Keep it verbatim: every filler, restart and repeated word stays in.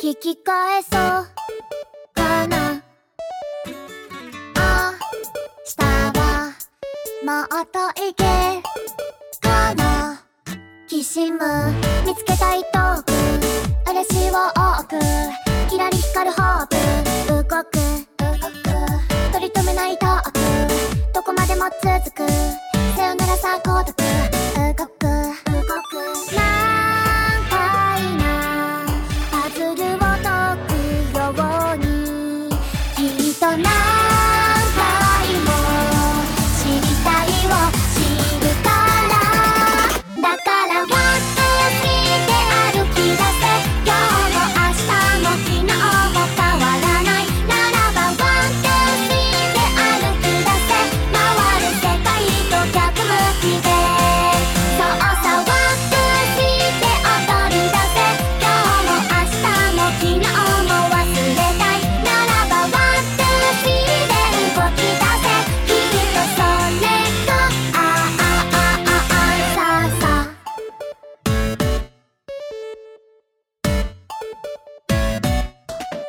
引き返そうかな。あしたはもっといけかな。きしむ見つけたいトーク、嬉しいを多く、キラリ光るホープ、動く動く取り留めないトーク、どこまでも続くさよならさ孤独。